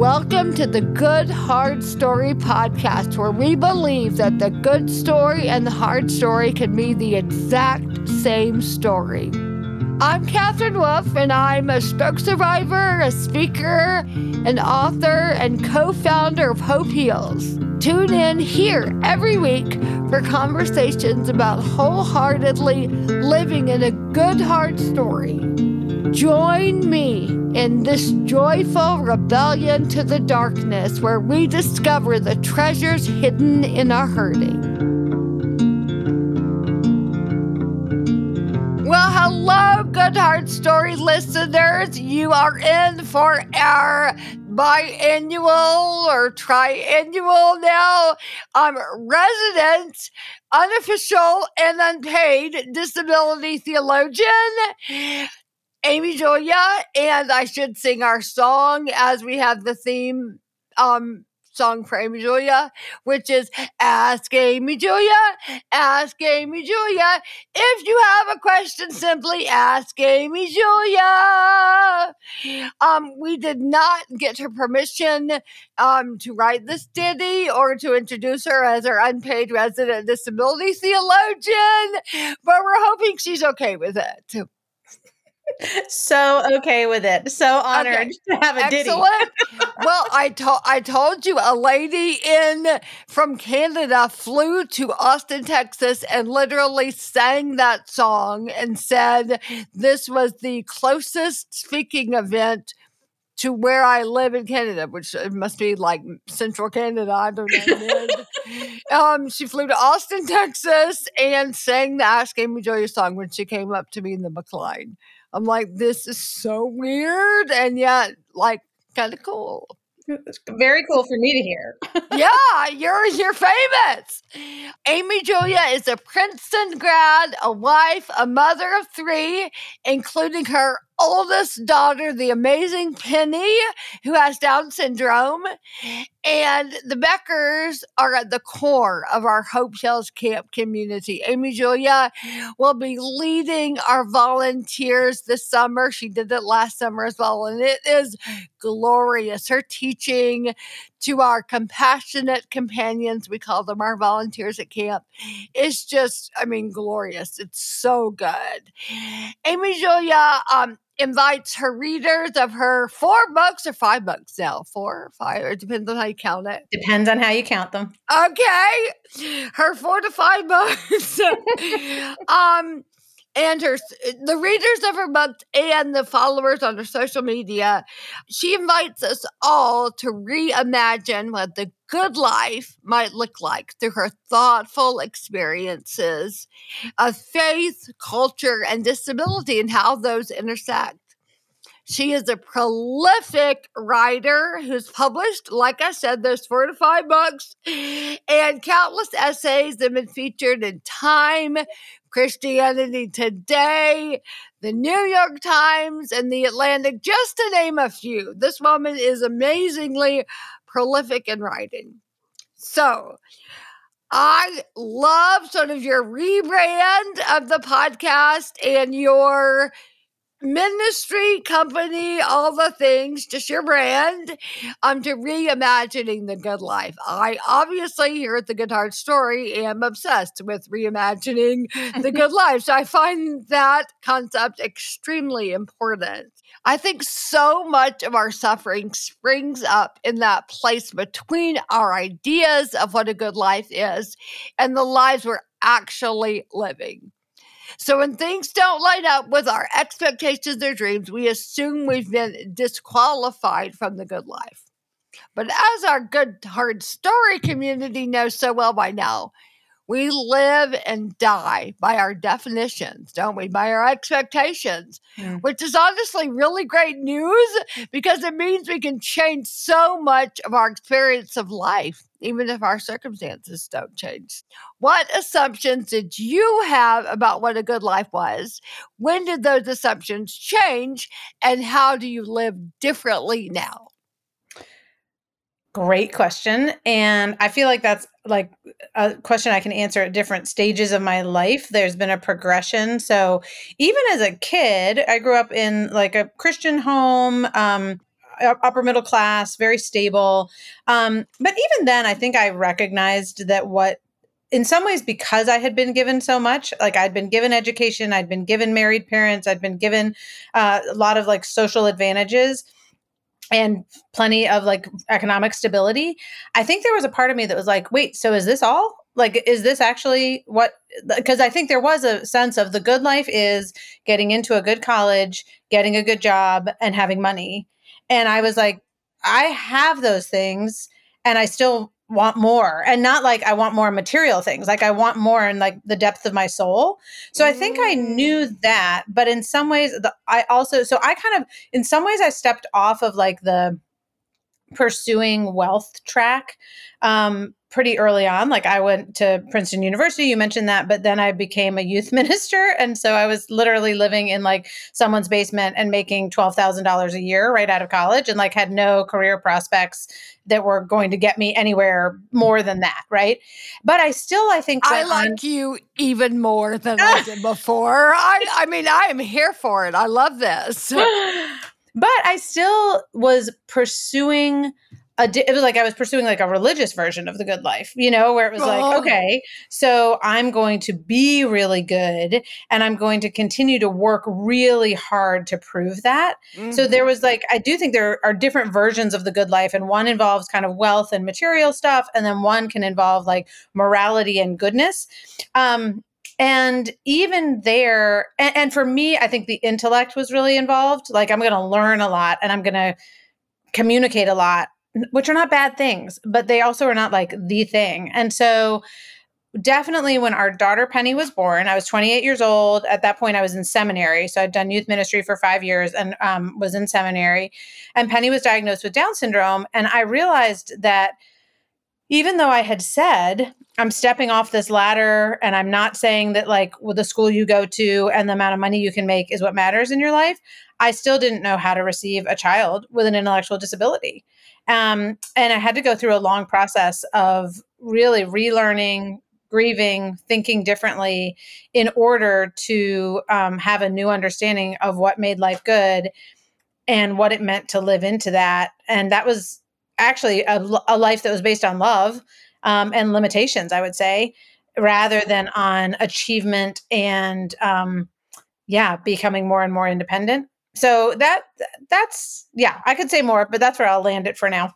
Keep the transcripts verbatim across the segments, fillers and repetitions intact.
Welcome to the Good Hard Story podcast, where we believe that the good story and the hard story can be the exact same story. I'm Catherine Wolf, and I'm a stroke survivor, a speaker, an author, and co-founder of Hope Heals. Tune in here every week for conversations about wholeheartedly living in a good hard story. Join me in this joyful rebellion to the darkness where we discover the treasures hidden in our hurting. Well, hello, Good Hard Story listeners. You are in for our biannual or triannual now um, resident, unofficial, and unpaid disability theologian, Amy Julia, and I should sing our song as we have the theme um, song for Amy Julia, which is Ask Amy Julia, Ask Amy Julia. If you have a question, simply ask Amy Julia. Um, we did not get her permission um, to write this ditty or to introduce her as our unpaid resident disability theologian, but we're hoping she's okay with it. So okay with it. So honored okay. to have a Excellent. ditty. Well, I told I told you a lady in from Canada flew to Austin, Texas, and literally sang that song and said this was the closest speaking event to where I live in Canada, which it must be like central Canada. I don't know. um, she flew to Austin, Texas, and sang the Ask Amy Julia song when she came up to me in the McLean. I'm like, this is so weird, and yet, like, kind of cool. It's very cool for me to hear. Yeah, you're you're famous. Amy Julia is a Princeton grad, a wife, a mother of three, including her oldest daughter, the amazing Penny, who has Down syndrome. And the Beckers are at the core of our Hope Heals Camp community. Amy Julia will be leading our volunteers this summer. She did it last summer as well, and it is glorious. Her teaching to our compassionate companions, we call them our volunteers at camp, is just, I mean, glorious. It's so good. Amy Julia um, invites her readers of her four books or five books now. Four or five, or it depends on how you count it. Depends on how you count them. Okay. Her four to five books. um, and her the readers of her books and the followers on her social media, she invites us all to reimagine what the good life might look like through her thoughtful experiences of faith, culture, and disability and how those intersect. She is a prolific writer who's published, like I said, there's four to five books, and countless essays that have been featured in Time, Christianity Today, the New York Times, and the Atlantic, just to name a few. This woman is amazingly prolific in writing. So, I love sort of your rebrand of the podcast and your ministry, company, all the things, just your brand, um, to reimagining the good life. I obviously, here at the Good Hard Story, am obsessed with reimagining the good life. So I find that concept extremely important. I think so much of our suffering springs up in that place between our ideas of what a good life is and the lives we're actually living. So when things don't line up with our expectations or dreams, we assume we've been disqualified from the good life. But as our Good Hard Story community knows so well by now, we live and die by our definitions, don't we? By our expectations, mm. which is honestly really great news because it means we can change so much of our experience of life, even if our circumstances don't change. What assumptions did you have about what a good life was? When did those assumptions change? And how do you live differently now? Great question. And I feel like that's like a question I can answer at different stages of my life. There's been a progression. So even as a kid, I grew up in like a Christian home. Um, upper middle class, very stable. Um, but even then, I think I recognized that what, in some ways, because I had been given so much, like I'd been given education, I'd been given married parents, I'd been given uh, a lot of like social advantages and plenty of like economic stability. I think there was a part of me that was like, wait, so is this all? Like, is this actually what? Because I think there was a sense of the good life is getting into a good college, getting a good job, and having money. And I was like, I have those things and I still want more. And not like I want more material things, like I want more in like the depth of my soul. So I think I knew that, but in some ways, the, I also, so I kind of, in some ways, I stepped off of like the pursuing wealth track um, pretty early on. Like I went to Princeton University, you mentioned that, but then I became a youth minister. And so I was literally living in like someone's basement and making twelve thousand dollars a year right out of college and like had no career prospects that were going to get me anywhere more than that. Right. But I still, I think I like on- you even more than I did before. I, I mean, I am here for it. I love this. But I still was pursuing a, it was like I was pursuing like a religious version of the good life, you know, where it was oh. like, okay, so I'm going to be really good and I'm going to continue to work really hard to prove that. Mm-hmm. So there was like, I do think there are different versions of the good life, and one involves kind of wealth and material stuff, and then one can involve like morality and goodness. Um, And even there, and, and for me, I think the intellect was really involved. Like I'm going to learn a lot and I'm going to communicate a lot, which are not bad things, but they also are not like the thing. And so definitely when our daughter Penny was born, I was twenty-eight years old. At that point, I was in seminary. So I'd done youth ministry for five years and um, was in seminary. And Penny was diagnosed with Down syndrome. And I realized that even though I had said, I'm stepping off this ladder and I'm not saying that like with the school you go to and the amount of money you can make is what matters in your life, I still didn't know how to receive a child with an intellectual disability. Um, and I had to go through a long process of really relearning, grieving, thinking differently in order to um, have a new understanding of what made life good and what it meant to live into that. And that was actually a, a life that was based on love um, and limitations, I would say, rather than on achievement and, um, yeah, becoming more and more independent. So that that's, yeah, I could say more, but that's where I'll land it for now.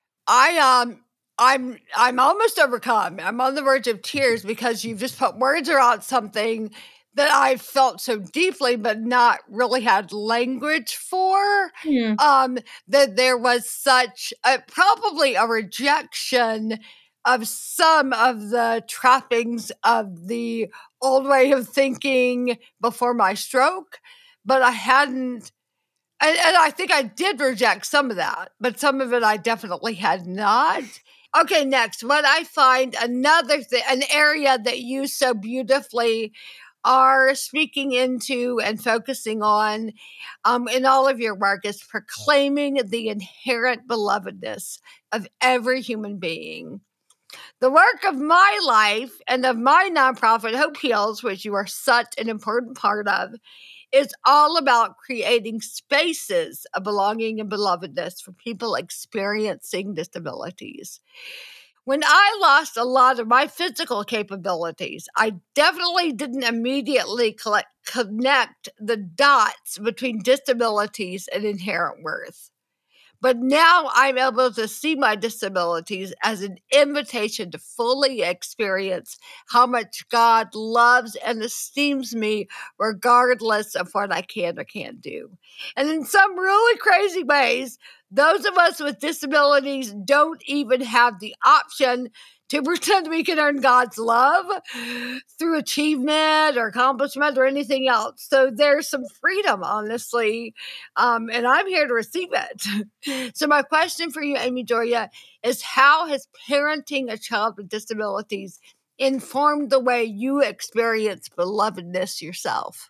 I, um, I'm, I'm almost overcome. I'm on the verge of tears because you've just put words around something that I felt so deeply, but not really had language for, mm. um, that there was such a, probably a rejection of some of the trappings of the old way of thinking before my stroke, but I hadn't, and, and I think I did reject some of that, but some of it I definitely had not. Okay, next, what I find another thing, an area that you so beautifully are speaking into and focusing on um, in all of your work is proclaiming the inherent belovedness of every human being. The work of my life and of my nonprofit, Hope Heals, which you are such an important part of, is all about creating spaces of belonging and belovedness for people experiencing disabilities. When I lost a lot of my physical capabilities, I definitely didn't immediately collect, connect the dots between disabilities and inherent worth. But now I'm able to see my disabilities as an invitation to fully experience how much God loves and esteems me regardless of what I can or can't do. And in some really crazy ways, those of us with disabilities don't even have the option to pretend we can earn God's love through achievement or accomplishment or anything else. So there's some freedom, honestly, um, and I'm here to receive it. So my question for you, Amy Joya, is how has parenting a child with disabilities informed the way you experience belovedness yourself?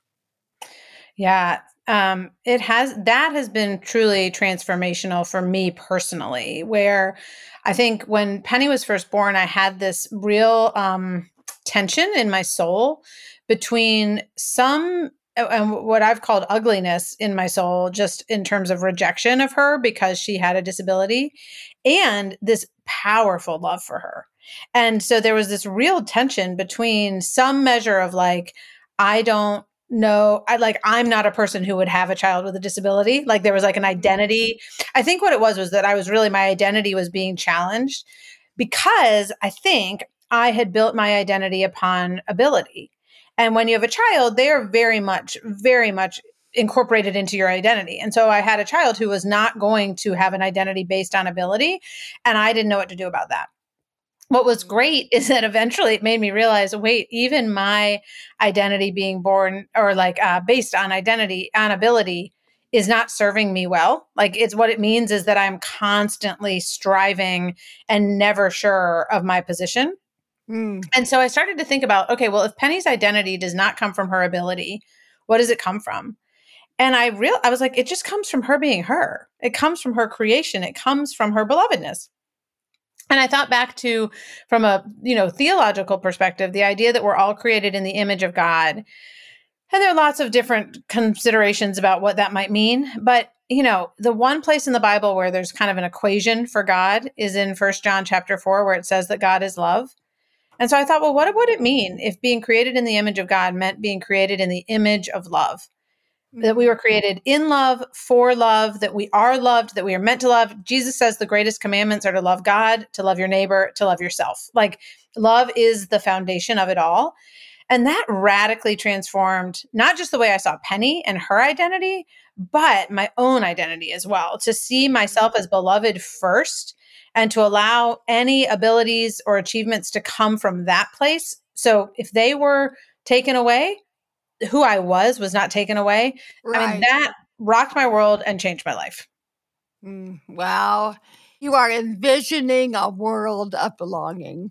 Yeah, um, it has, that has been truly transformational for me personally, where I think when Penny was first born, I had this real um, tension in my soul between some and what I've called ugliness in my soul, just in terms of rejection of her because she had a disability, and this powerful love for her. And so there was this real tension between some measure of like, I don't know, I like, I'm not a person who would have a child with a disability. Like there was like an identity. I think what it was was that I was really, my identity was being challenged because I think I had built my identity upon ability. And when you have a child, they are very much, very much incorporated into your identity. And so I had a child who was not going to have an identity based on ability, and I didn't know what to do about that. What was great is that eventually it made me realize, wait, even my identity being born or like uh, based on identity, on ability, is not serving me well. Like it's what it means is that I'm constantly striving and never sure of my position. Mm. And so I started to think about, okay, well, if Penny's identity does not come from her ability, what does it come from? And I real I was like, it just comes from her being her. It comes from her creation. It comes from her belovedness. And I thought back to, from a, you know, theological perspective, the idea that we're all created in the image of God. And there are lots of different considerations about what that might mean. But, you know, the one place in the Bible where there's kind of an equation for God is in First John chapter four, where it says that God is love. And so I thought, well, what would it mean if being created in the image of God meant being created in the image of love? That we were created in love, for love, that we are loved, that we are meant to love. Jesus says the greatest commandments are to love God, to love your neighbor, to love yourself. Like love is the foundation of it all. And that radically transformed not just the way I saw Penny and her identity, but my own identity as well. To see myself as beloved first and to allow any abilities or achievements to come from that place. So if they were taken away, who I was was not taken away. Right. I mean, that rocked my world and changed my life. Mm, wow. You are envisioning a world of belonging.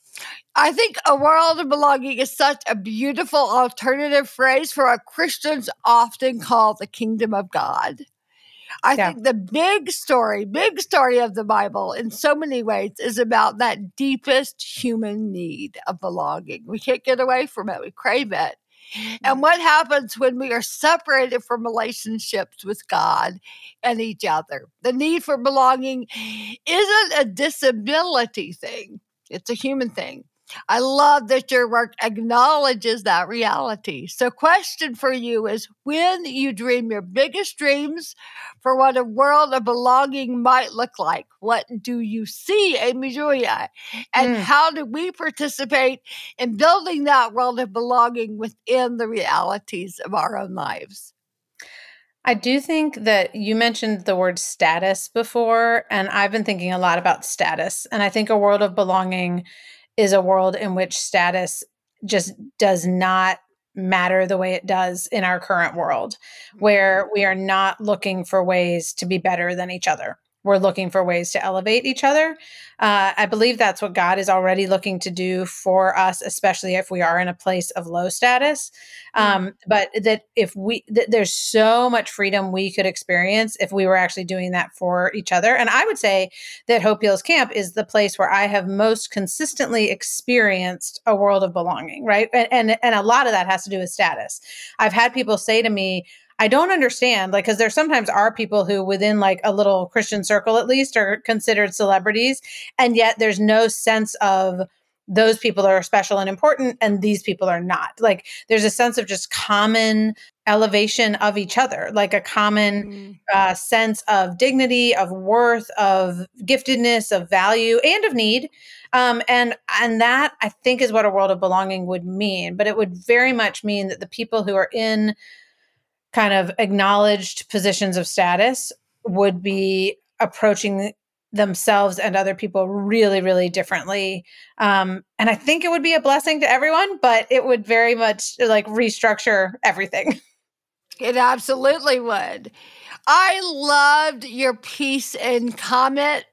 I think a world of belonging is such a beautiful alternative phrase for what Christians often call the kingdom of God. I yeah. think the big story, big story of the Bible in so many ways is about that deepest human need of belonging. We can't get away from it. We crave it. And what happens when we are separated from relationships with God and each other? The need for belonging isn't a disability thing. It's a human thing. I love that your work acknowledges that reality. So question for you is, when you dream your biggest dreams for what a world of belonging might look like, what do you see, Amy Julia? And mm. how do we participate in building that world of belonging within the realities of our own lives? I do think that you mentioned the word status before, and I've been thinking a lot about status. And I think a world of belonging is a world in which status just does not matter the way it does in our current world, where we are not looking for ways to be better than each other. We're looking for ways to elevate each other. Uh, I believe that's what God is already looking to do for us, especially if we are in a place of low status. Um, mm-hmm. But that if we, th- there's so much freedom we could experience if we were actually doing that for each other. And I would say that Hope Heals Camp is the place where I have most consistently experienced a world of belonging, right? And, and, and a lot of that has to do with status. I've had people say to me, I don't understand, like, because there sometimes are people who within like a little Christian circle, at least, are considered celebrities. And yet there's no sense of those people are special and important and these people are not. Like there's a sense of just common elevation of each other, like a common mm. uh, sense of dignity, of worth, of giftedness, of value, and of need. Um, and, and that I think is what a world of belonging would mean. But it would very much mean that the people who are in kind of acknowledged positions of status would be approaching themselves and other people really, really differently. Um, and I think it would be a blessing to everyone, but it would very much like restructure everything. It absolutely would. I loved your piece and comment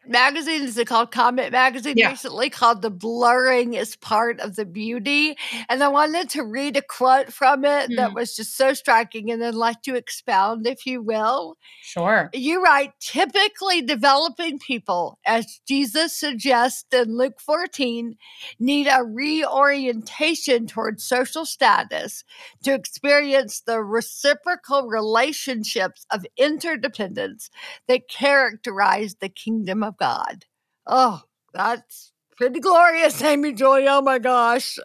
magazine, is it called Comet Magazine Yeah. recently, called The Blurring is Part of the Beauty. And I wanted to read a quote from it mm. that was just so striking and then let you expound, if you will. Sure. You write, typically developing people, as Jesus suggests in Luke fourteen, need a reorientation towards social status to experience the reciprocal relationships of interdependence that characterize the kingdom of God. Oh, that's pretty glorious, Amy Joy. Oh my gosh.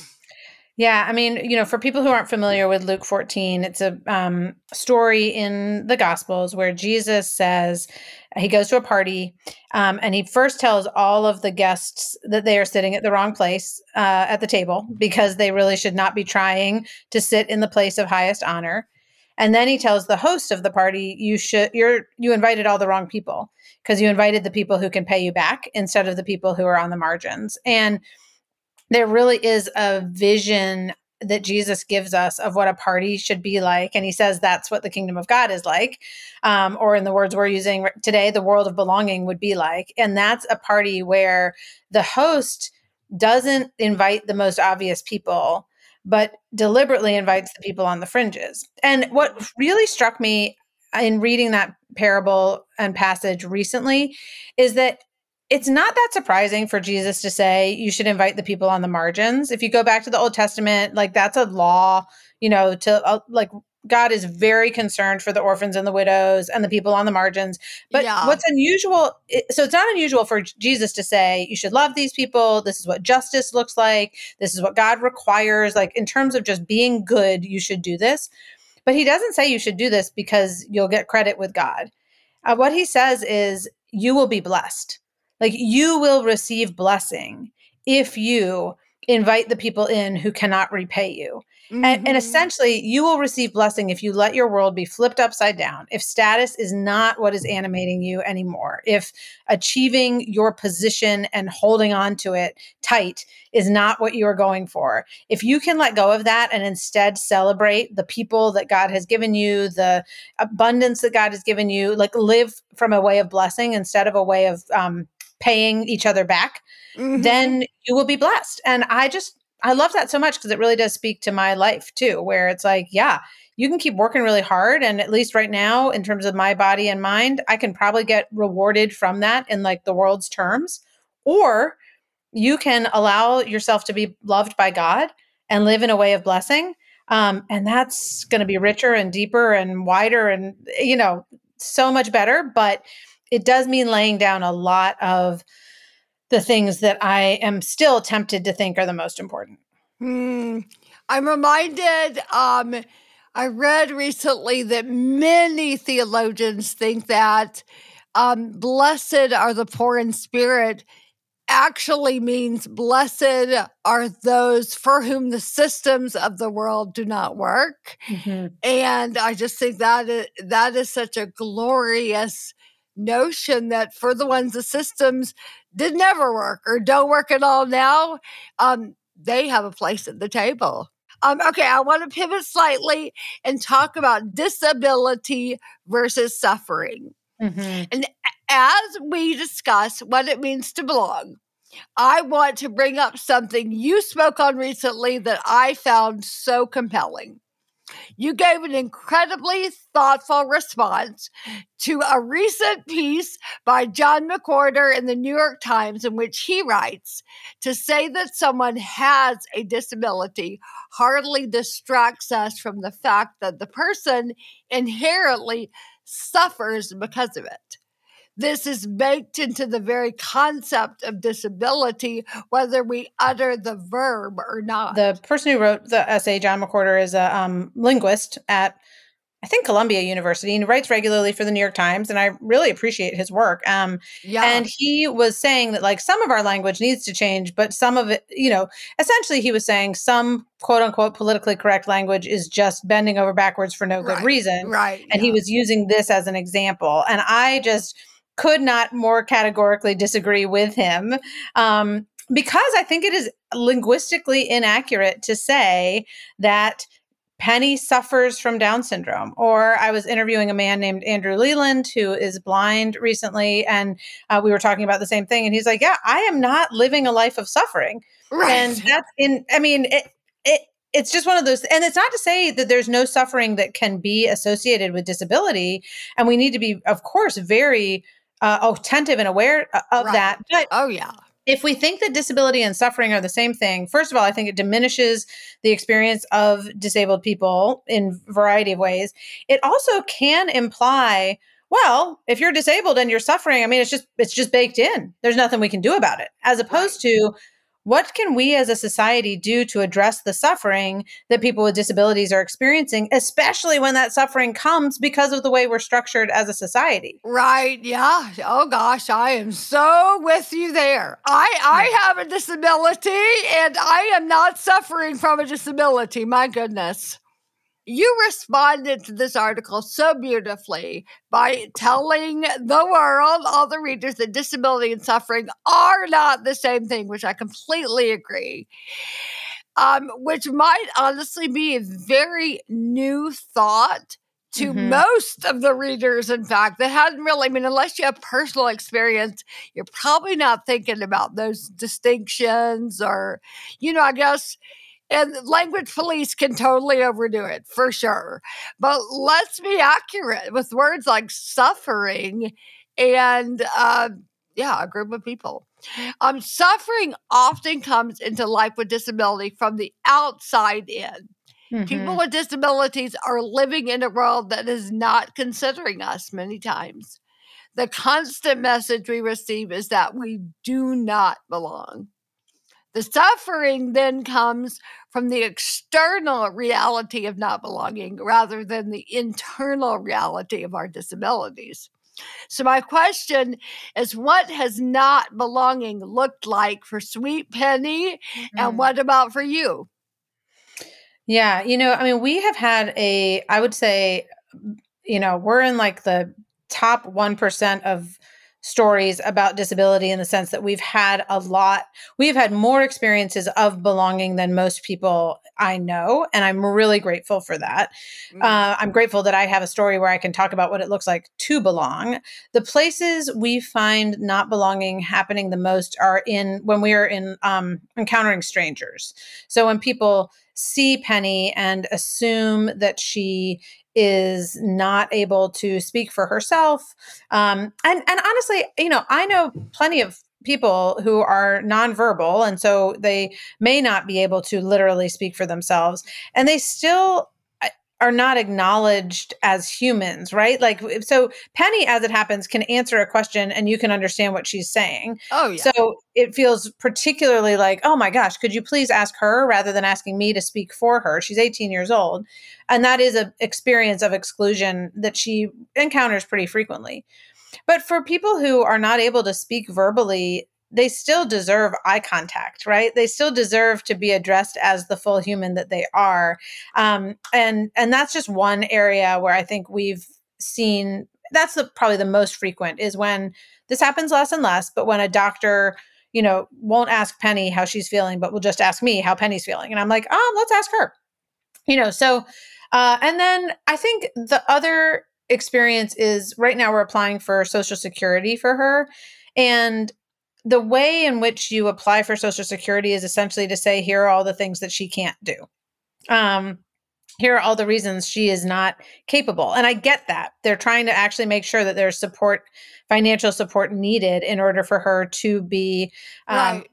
Yeah, I mean, you know, for people who aren't familiar with Luke fourteen, it's a um, story in the Gospels where Jesus says, he goes to a party um, and he first tells all of the guests that they are sitting at the wrong place uh, at the table because they really should not be trying to sit in the place of highest honor. And then he tells the host of the party, you should, you're, you invited all the wrong people because you invited the people who can pay you back instead of the people who are on the margins. And there really is a vision that Jesus gives us of what a party should be like. And he says that's what the kingdom of God is like. Um, or in the words we're using today, the world of belonging would be like. And that's a party where the host doesn't invite the most obvious people, but deliberately invites the people on the fringes. And what really struck me in reading that parable and passage recently is that it's not that surprising for Jesus to say you should invite the people on the margins. If you go back to the Old Testament, like that's a law, you know, to uh, like God is very concerned for the orphans and the widows and the people on the margins. But yeah. what's unusual, so it's not unusual for Jesus to say you should love these people. This is what justice looks like. This is what God requires. Like in terms of just being good, you should do this. But he doesn't say you should do this because you'll get credit with God. Uh, what he says is you will be blessed. Like you will receive blessing if you invite the people in who cannot repay you. Mm-hmm. And, and essentially, you will receive blessing if you let your world be flipped upside down, if status is not what is animating you anymore, if achieving your position and holding on to it tight is not what you are going for. If you can let go of that and instead celebrate the people that God has given you, the abundance that God has given you, like live from a way of blessing instead of a way of um, paying each other back, mm-hmm. then you will be blessed. And I just, I love that so much because it really does speak to my life too, where it's like, yeah, you can keep working really hard. And at least right now, in terms of my body and mind, I can probably get rewarded from that in like the world's terms. Or you can allow yourself to be loved by God and live in a way of blessing. Um, and that's going to be richer and deeper and wider and, you know, so much better. But it does mean laying down a lot of the things that I am still tempted to think are the most important. Hmm. I'm reminded, um, I read recently that many theologians think that um, blessed are the poor in spirit actually means blessed are those for whom the systems of the world do not work. Mm-hmm. And I just think that is, that is such a glorious notion that for the ones the systems did never work or don't work at all now, um, they have a place at the table. Um, okay, I want to pivot slightly and talk about disability versus suffering. Mm-hmm. And as we discuss what it means to belong, I want to bring up something you spoke on recently that I found so compelling. You gave an incredibly thoughtful response to a recent piece by John McWhorter in the New York Times in which he writes, to say that someone has a disability hardly distracts us from the fact that the person inherently suffers because of it. This is baked into the very concept of disability, whether we utter the verb or not. The person who wrote the essay, John McWhorter, is a um, linguist at, I think, Columbia University, and he writes regularly for the New York Times, and I really appreciate his work. Um, yeah. And he was saying that, like, some of our language needs to change, but some of it, you know, essentially he was saying some quote-unquote politically correct language is just bending over backwards for no good right. reason. Right. And yeah. he was using this as an example. And I just could not more categorically disagree with him um, because I think it is linguistically inaccurate to say that Penny suffers from Down syndrome. Or I was interviewing a man named Andrew Leland, who is blind recently. And uh, we were talking about the same thing. And he's like, yeah, I am not living a life of suffering. Right. And that's in, I mean, it, it, it's just one of those, and it's not to say that there's no suffering that can be associated with disability. And we need to be, of course, very uh, attentive and aware of Right. that. But oh, yeah. if we think that disability and suffering are the same thing, first of all, I think it diminishes the experience of disabled people in a variety of ways. It also can imply, well, if you're disabled and you're suffering, I mean, it's just it's just baked in. There's nothing we can do about it. As opposed right. to, what can we as a society do to address the suffering that people with disabilities are experiencing, especially when that suffering comes because of the way we're structured as a society? Right. Yeah. Oh, gosh. I am so with you there. I, I have a disability and I am not suffering from a disability. My goodness. You responded to this article so beautifully by telling the world, all the readers, that disability and suffering are not the same thing, which I completely agree. Um, which might honestly be a very new thought to mm-hmm. most of the readers, in fact, that hadn't really, I mean, unless you have personal experience, you're probably not thinking about those distinctions or, you know, I guess. And language police can totally overdo it, for sure. But let's be accurate with words like suffering and, uh, yeah, a group of people. Um, suffering often comes into life with disability from the outside in. Mm-hmm. People with disabilities are living in a world that is not considering us many times. The constant message we receive is that we do not belong. The suffering then comes from the external reality of not belonging rather than the internal reality of our disabilities. So my question is, what has not belonging looked like for Sweet Penny? Mm. And what about for you? Yeah, you know, I mean, we have had a, I would say, you know, we're in like the top one percent of stories about disability in the sense that we've had a lot, we've had more experiences of belonging than most people I know. And I'm really grateful for that. Mm. Uh, I'm grateful that I have a story where I can talk about what it looks like to belong. The places we find not belonging happening the most are in when we are in um, encountering strangers. So when people see Penny and assume that she is not able to speak for herself. Um, and, and honestly, you know, I know plenty of people who are nonverbal, and so they may not be able to literally speak for themselves, and they still are not acknowledged as humans, right? Like, so Penny, as it happens, can answer a question and you can understand what she's saying. Oh, yeah. So it feels particularly like, oh my gosh, could you please ask her rather than asking me to speak for her? She's eighteen years old. And that is an experience of exclusion that she encounters pretty frequently. But for people who are not able to speak verbally, they still deserve eye contact, right? They still deserve to be addressed as the full human that they are. Um, and, and that's just one area where I think we've seen, that's the, probably the most frequent, is when this happens less and less, but when a doctor, you know, won't ask Penny how she's feeling, but will just ask me how Penny's feeling. And I'm like, oh, let's ask her, you know? So, uh, and then I think the other experience is right now we're applying for Social Security for her. And the way in which you apply for Social Security is essentially to say, here are all the things that she can't do. Um, here are all the reasons she is not capable. And I get that. They're trying to actually make sure that there's support, financial support needed in order for her to be um, right.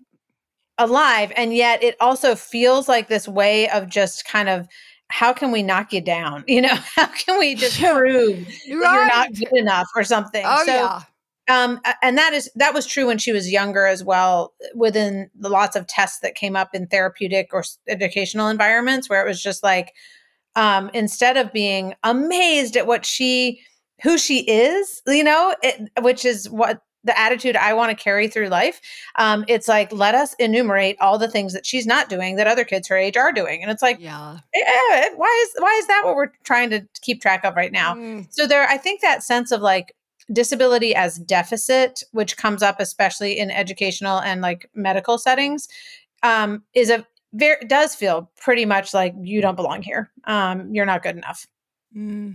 alive. And yet it also feels like this way of just kind of, how can we knock you down? You know, how can we just prove right. that you're not good enough or something? Oh, so, yeah. Um, and that is that was true when she was younger as well, within the lots of tests that came up in therapeutic or educational environments, where it was just like, um, instead of being amazed at what she, who she is, you know, it, which is what the attitude I want to carry through life. Um, it's like, let us enumerate all the things that she's not doing that other kids her age are doing. And it's like, yeah, eh, why is, why is that what we're trying to keep track of right now? Mm. So there, I think that sense of like, disability as deficit, which comes up especially in educational and like medical settings, um, is a very, does feel pretty much like you don't belong here. Um, you're not good enough. Mm.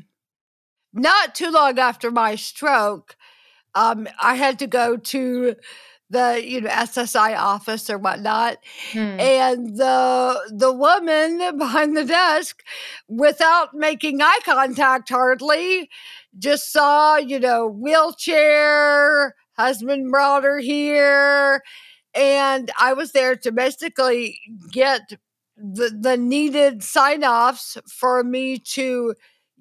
Not too long after my stroke, um, I had to go to the, you know, S S I office or whatnot. Mm. And the the woman behind the desk, without making eye contact hardly, just saw, you know, wheelchair, husband brought her here. And I was there to basically get the, the needed sign-offs for me to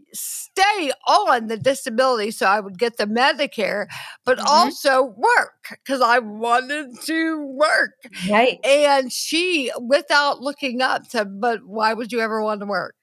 stay on the disability so I would get the Medicare, but Mhm. also work because I wanted to work. Right. And she, without looking up, said, "But why would you ever want to work?"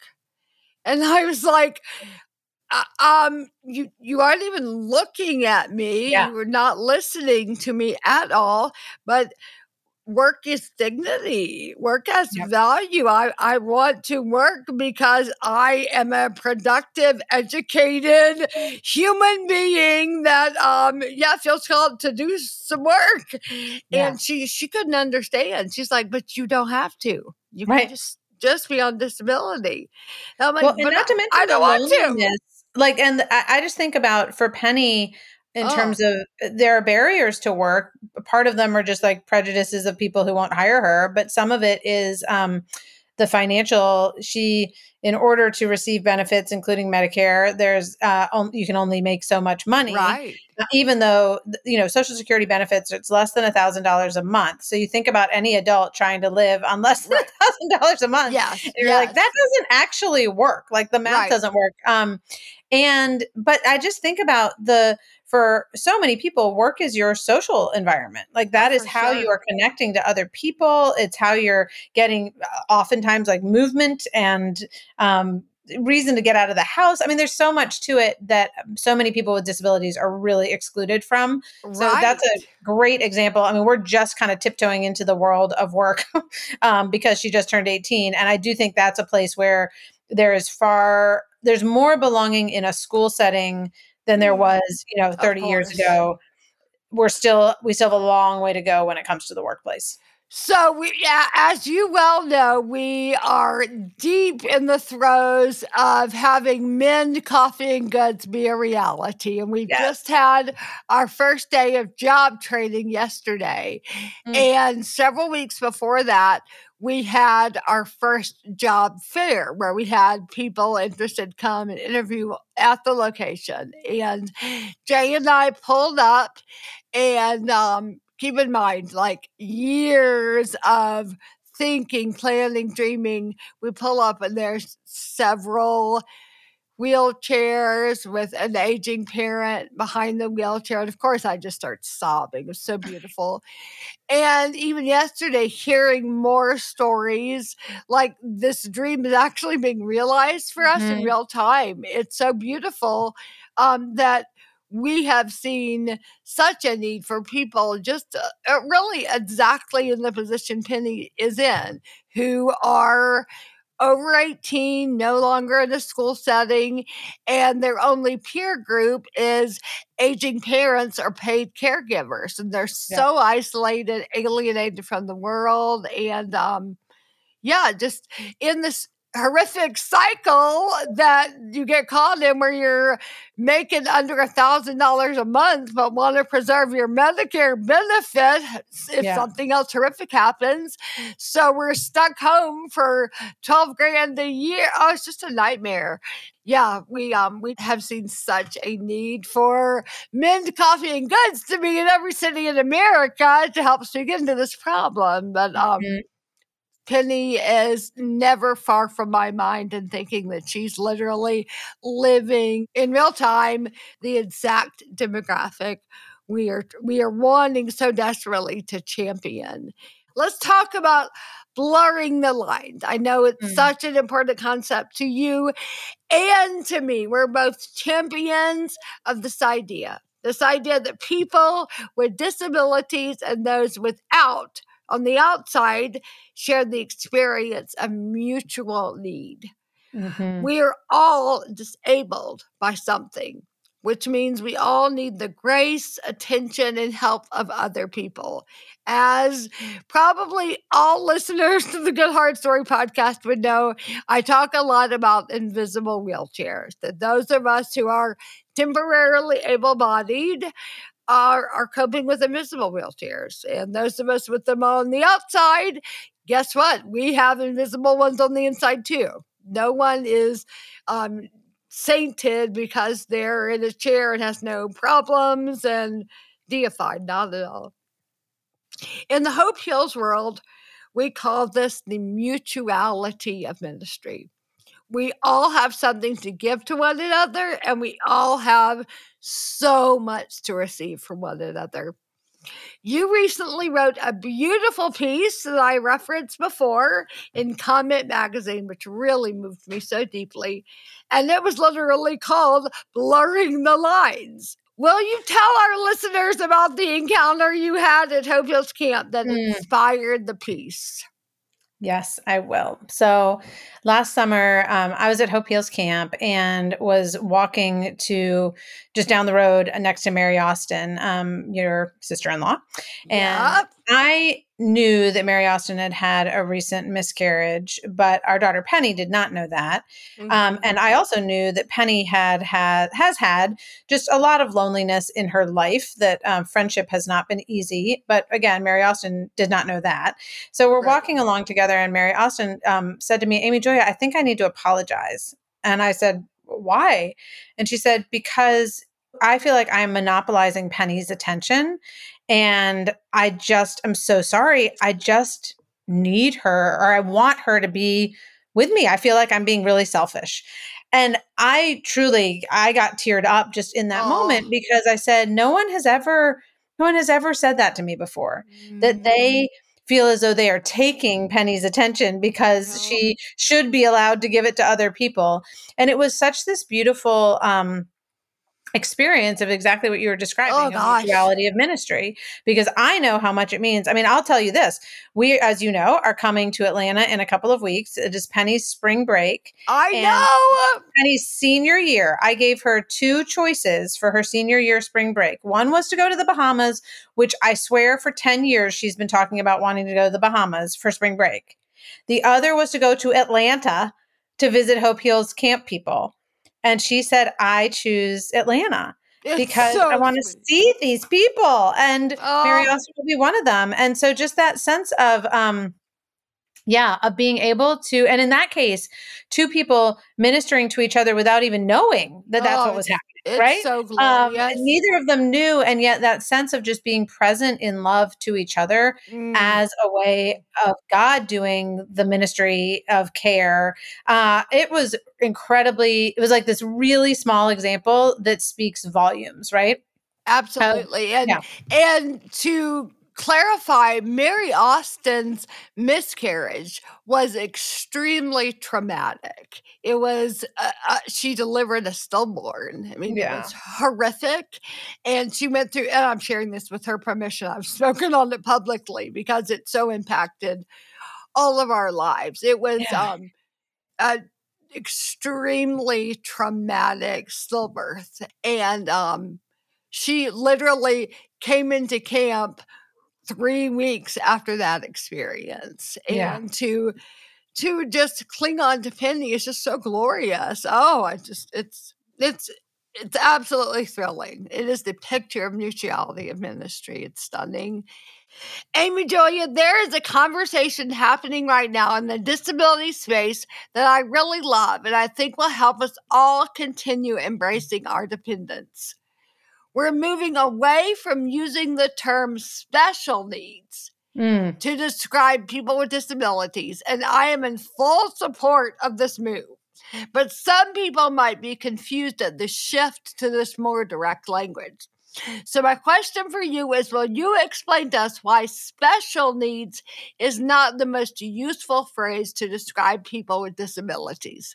And I was like, uh, um, you you aren't even looking at me. Yeah. You were not listening to me at all. But work is dignity. Work has Yep. value. I, I want to work because I am a productive, educated human being that um yeah feels called to do some work. Yeah. And she she couldn't understand. She's like, "But you don't have to. You Right. can just just be on disability." And I'm like, Well, and "But not to I, mention I the don't want to." loneliness. Like, and I, I just think about for Penny in Oh, terms of there are barriers to work. Part of them are just like prejudices of people who won't hire her, but some of it is um, the financial. She, in order to receive benefits, including Medicare, there's uh, on, you can only make so much money. right. Even though, you know, Social Security benefits, it's less than a thousand dollars a month. So you think about any adult trying to live on less than a Right. thousand dollars a month. Yes. And you're like, Yes. that doesn't actually work. Like the math Right. doesn't work. Um, and, but I just think about the, for so many people, work is your social environment. Like that Oh, is for how you sure. are connecting to other people. It's how you're getting uh, oftentimes like movement and, um, reason to get out of the house. I mean, there's so much to it that so many people with disabilities are really excluded from. So Right. that's a great example. I mean, we're just kind of tiptoeing into the world of work um, because she just turned eighteen. And I do think that's a place where there is far, there's more belonging in a school setting than there Mm. was, you know, Of thirty years course. ago. We're still, we still have a long way to go when it comes to the workplace. So we, yeah, as you well know, we are deep in the throes of having Mend Coffee and Goods be a reality. And we've Yes. just had our first day of job training yesterday. Mm. And several weeks before that, we had our first job fair where we had people interested come and interview at the location. And Jay and I pulled up and um, keep in mind, like years of thinking, planning, dreaming, we pull up and there's several wheelchairs with an aging parent behind the wheelchair. And of course, I just start sobbing. It was so beautiful. And even yesterday, hearing more stories, like this dream is actually being realized for us in Mhm. real time. It's so beautiful um, that we have seen such a need for people just uh, uh, really exactly in the position Penny is in, who are over eighteen, no longer in a school setting, and their only peer group is aging parents or paid caregivers. And they're Yeah. so isolated, alienated from the world, and um, yeah, just in this horrific cycle that you get caught in where you're making under a thousand dollars a month but want to preserve your Medicare benefits if Yeah. something else horrific happens. So we're stuck home for twelve grand a year. Oh, it's just a nightmare. Yeah, we um we have seen such a need for Mend Coffee and Goods to be in every city in America to help speak into this problem. But um Mhm. Penny is never far from my mind in thinking that she's literally living in real time the exact demographic we are we are wanting so desperately to champion. Let's talk about blurring the lines. I know it's Mm. such an important concept to you and to me. We're both champions of this idea. This idea that people with disabilities and those without on the outside share the experience of mutual need. Mhm. We are all disabled by something. which means we all need the grace, attention, and help of other people. As probably all listeners to the Good Heart Story podcast would know, I talk a lot about invisible wheelchairs, that those of us who are temporarily able-bodied are, are coping with invisible wheelchairs. And those of us with them on the outside, guess what? We have invisible ones on the inside too. No one is um, sainted because they're in a chair and has no problems and deified, not at all. In the Hope Heals world, we call this the mutuality of ministry. We all have something to give to one another, and we all have so much to receive from one another. You recently wrote a beautiful piece that I referenced before in Comment Magazine, which really moved me so deeply. And it was literally called Blurring the Lines. Will you tell our listeners about the encounter you had at Hope Heals Camp that mm. inspired the piece? Yes, I will. So last summer, um, I was at Hope Heals Camp and was walking to just down the road next to Mary Austin, um, your sister-in-law. And yep. I knew that Mary Austin had had a recent miscarriage, but our daughter Penny did not know that. Mm-hmm. Um, and I also knew that Penny had had has had just a lot of loneliness in her life, that um, friendship has not been easy. But again, Mary Austin did not know that. So we're right. walking along together, and Mary Austin um, said to me, Amy Joya, I think I need to apologize. And I said, why? And she said, because I feel like I'm monopolizing Penny's attention. And I just, I'm so sorry. I just need her, or I want her to be with me. I feel like I'm being really selfish. And I truly, I got teared up just in that oh. moment, because I said, no one has ever, no one has ever said that to me before, mm. that they feel as though they are taking Penny's attention because oh. she should be allowed to give it to other people. And it was such this beautiful, um, experience of exactly what you were describing, oh, of mutuality of ministry, because I know how much it means. I mean, I'll tell you this. We, as you know, are coming to Atlanta in a couple of weeks. It is Penny's spring break. I know. Penny's senior year. I gave her two choices for her senior year spring break. One was to go to the Bahamas, which I swear for ten years she's been talking about wanting to go to the Bahamas for spring break. The other was to go to Atlanta to visit Hope Heals Camp people. And she said, I choose Atlanta it's because so I want to see these people. And oh. Mary Austin will be one of them. And so just that sense of, um, yeah, of being able to, and in that case, two people ministering to each other without even knowing that that's oh, what was happening. It's right? so glorious. Um, neither of them knew. And yet that sense of just being present in love to each other mm. as a way of God doing the ministry of care. Uh, it was incredibly, it was like this really small example that speaks volumes, right? Absolutely. Um, and, yeah. and to clarify, Mary Austin's miscarriage was extremely traumatic. It was, uh, uh, she delivered a stillborn. I mean, yeah. it was horrific. And she went through, and I'm sharing this with her permission. I've spoken on it publicly because it so impacted all of our lives. It was yeah. um, a extremely traumatic stillbirth. And um, she literally came into camp three weeks after that experience. And yeah. to to just cling on to Penny is just so glorious. Oh, I just it's it's it's absolutely thrilling. It is the picture of mutuality of ministry. It's stunning. Amy Joya, there is a conversation happening right now in the disability space that I really love, and I think will help us all continue embracing our dependence. We're moving away from using the term special needs mm. to describe people with disabilities, and I am in full support of this move. But some people might be confused at the shift to this more direct language. So my question for you is, will you explain to us why special needs is not the most useful phrase to describe people with disabilities?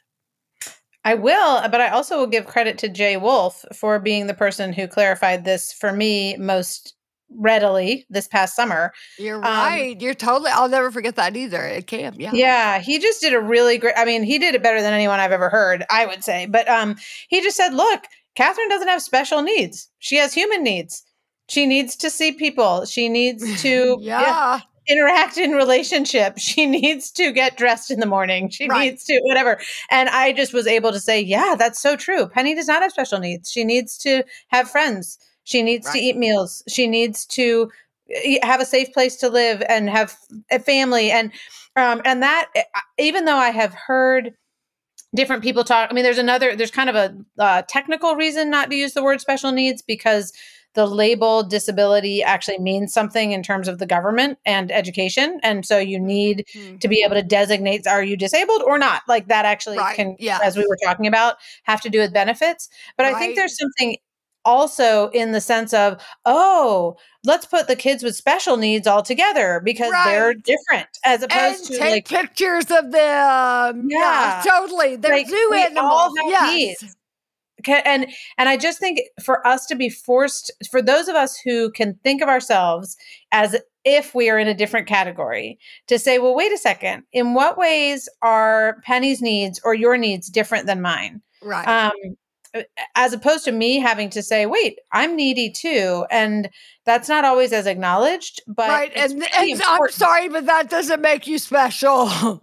I will, but I also will give credit to Jay Wolf for being the person who clarified this for me most readily this past summer. You're right. Um, You're totally, I'll never forget that either at camp. Yeah. Yeah. He just did a really great, I mean, he did it better than anyone I've ever heard, I would say. But um, he just said, look, Catherine doesn't have special needs. She has human needs. She needs to see people. She needs to yeah. yeah, interact in relationship. She needs to get dressed in the morning. She Right. needs to whatever. And I just was able to say, yeah, that's so true. Penny does not have special needs. She needs to have friends. She needs Right. to eat meals. She needs to have a safe place to live and have a family. And um, and that, even though I have heard different people talk, I mean, there's another, there's kind of a uh, technical reason not to use the word special needs, because the label disability actually means something in terms of the government and education. And so you need mm-hmm. to be able to designate, are you disabled or not? Like that actually right. can, yes. as we were talking about, have to do with benefits. But right. I think there's something also in the sense of, oh, let's put the kids with special needs all together because right. they're different, as opposed and to take like pictures of them. Yeah, yeah totally. They're like, zoo animals. Yes. Needs. And and I just think for us to be forced, for those of us who can think of ourselves as if we are in a different category, to say, well, wait a second, in what ways are Penny's needs or your needs different than mine? Right. Um, as opposed to me having to say, wait, I'm needy too. And that's not always as acknowledged, but right. It's and, really and I'm sorry, but that doesn't make you special.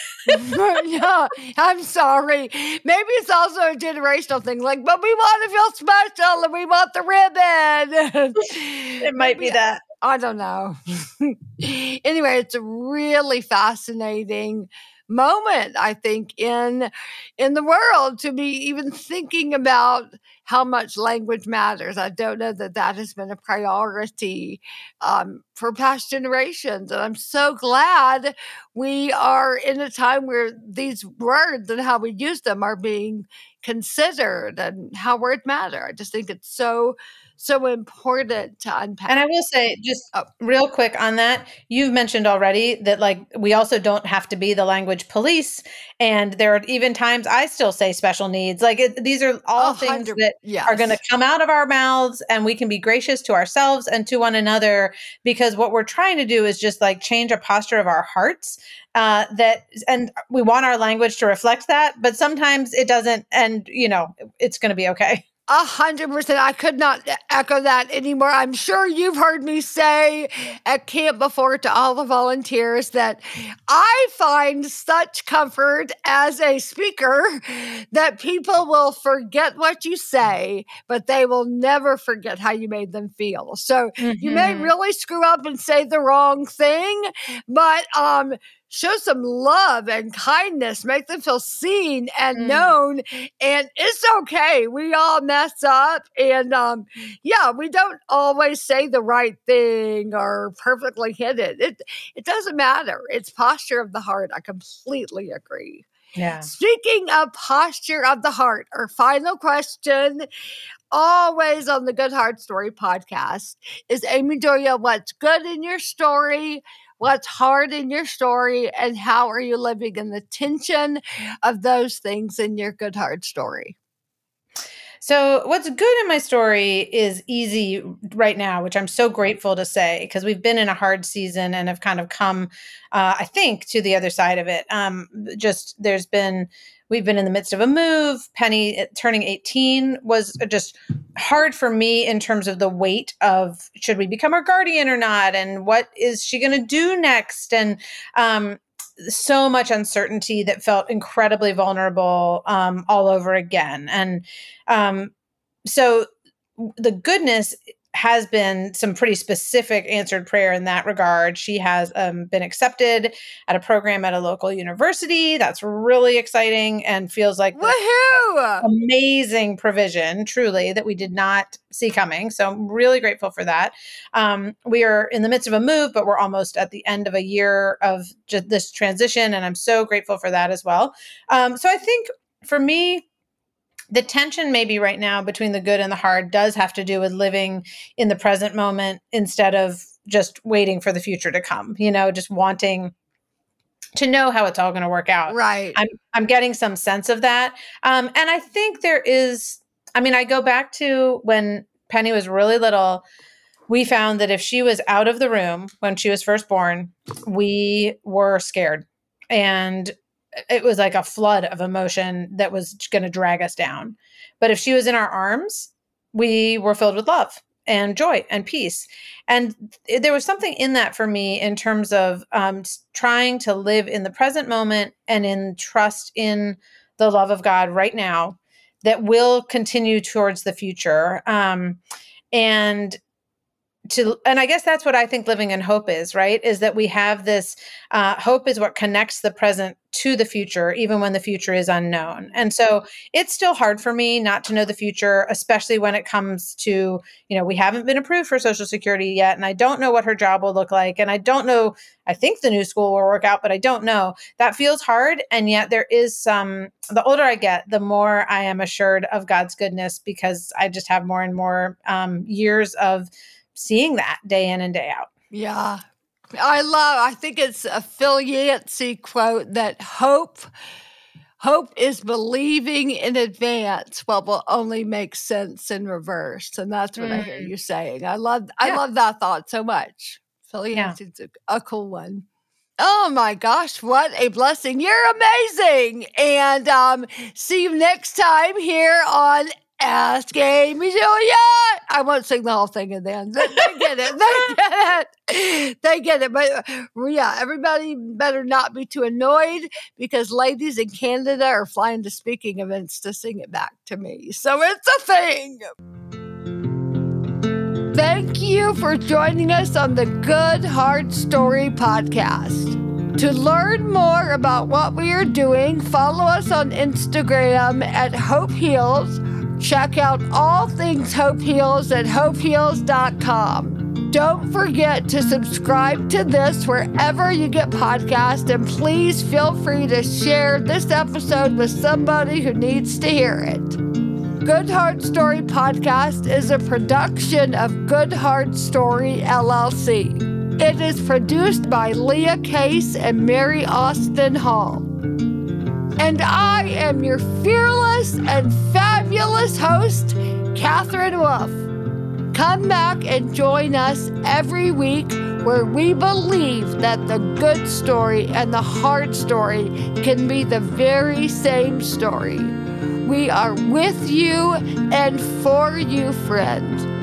yeah, I'm sorry. Maybe it's also a generational thing. Like, but we want to feel special and we want the ribbon. It might Maybe, be that. I don't know. Anyway, it's a really fascinating moment, I think, in in the world to be even thinking about how much language matters. I don't know that that has been a priority um, for past generations. And I'm so glad we are in a time where these words and how we use them are being considered and how words matter. I just think it's so so important to unpack. And I will say, just oh. real quick on that, you've mentioned already that like we also don't have to be the language police. And there are even times I still say special needs. Like it, these are all things that yes. are going to come out of our mouths, and we can be gracious to ourselves and to one another, because what we're trying to do is just like change a posture of our hearts. Uh, that and we want our language to reflect that, but sometimes it doesn't, and you know it's going to be okay. A hundred percent. I could not echo that anymore. I'm sure you've heard me say at camp before to all the volunteers that I find such comfort as a speaker that people will forget what you say, but they will never forget how you made them feel. So mm-hmm. you may really screw up and say the wrong thing, but um, show some love and kindness, make them feel seen and mm. known. And it's okay. We all mess up. And um, yeah, we don't always say the right thing or perfectly hit it. It, it doesn't matter. It's posture of the heart. I completely agree. Yeah. Speaking of posture of the heart, our final question, always on the Good Heart Story podcast, is Amy Doria, what's good in your story? What's hard in your story, and how are you living in the tension of those things in your Good Heart Story? So what's good in my story is easy right now, which I'm so grateful to say, because we've been in a hard season and have kind of come, uh, I think, to the other side of it. Um, just there's been, we've been in the midst of a move. Penny turning eighteen was just hard for me in terms of the weight of, should we become her guardian or not? And what is she going to do next? And um, so much uncertainty that felt incredibly vulnerable um, all over again. And um, so the goodness has been some pretty specific answered prayer in that regard. She has um, been accepted at a program at a local university. That's really exciting and feels like woohoo! Amazing provision, truly, that we did not see coming. So I'm really grateful for that. Um, we are in the midst of a move, but we're almost at the end of a year of just this transition. And I'm so grateful for that as well. Um, so I think for me, the tension maybe right now between the good and the hard does have to do with living in the present moment instead of just waiting for the future to come, you know, just wanting to know how it's all going to work out. Right. I'm, I'm getting some sense of that. Um, and I think there is, I mean, I go back to when Penny was really little, we found that if she was out of the room when she was first born, we were scared. And it was like a flood of emotion that was going to drag us down. But if she was in our arms, we were filled with love and joy and peace. And there was something in that for me in terms of um, trying to live in the present moment and in trust in the love of God right now that will continue towards the future. Um, and To, and I guess that's what I think living in hope is, right? Is that we have this, uh, hope is what connects the present to the future, even when the future is unknown. And so it's still hard for me not to know the future, especially when it comes to, you know, we haven't been approved for Social Security yet. And I don't know what her job will look like. And I don't know, I think the new school will work out, but I don't know. That feels hard. And yet there is some, the older I get, the more I am assured of God's goodness, because I just have more and more um, years of seeing that day in and day out. Yeah. I love, I think it's a Phil Yancey quote that hope, hope is believing in advance what will only make sense in reverse. And that's what mm. I hear you saying. I love, I yeah. love that thought so much. Phil Yancey's yeah. a, a cool one. Oh my gosh, what a blessing. You're amazing. And um, see you next time here on Ask Amy Julia. I won't sing the whole thing and then they get it. They get it. They get it. But yeah, everybody better not be too annoyed because ladies in Canada are flying to speaking events to sing it back to me. So it's a thing. Thank you for joining us on the Good Heart Story podcast. To learn more about what we are doing, follow us on Instagram at Hope Heals. Check out all things Hope Heals at hope heals dot com. Don't forget to subscribe to this wherever you get podcasts, and please feel free to share this episode with somebody who needs to hear it. Good Heart Story Podcast is a production of Good Heart Story, L L C. It is produced by Leah Case and Mary Austin Hall. And I am your fearless and fabulous host, Catherine Wolf. Come back and join us every week where we believe that the good story and the hard story can be the very same story. We are with you and for you, friend.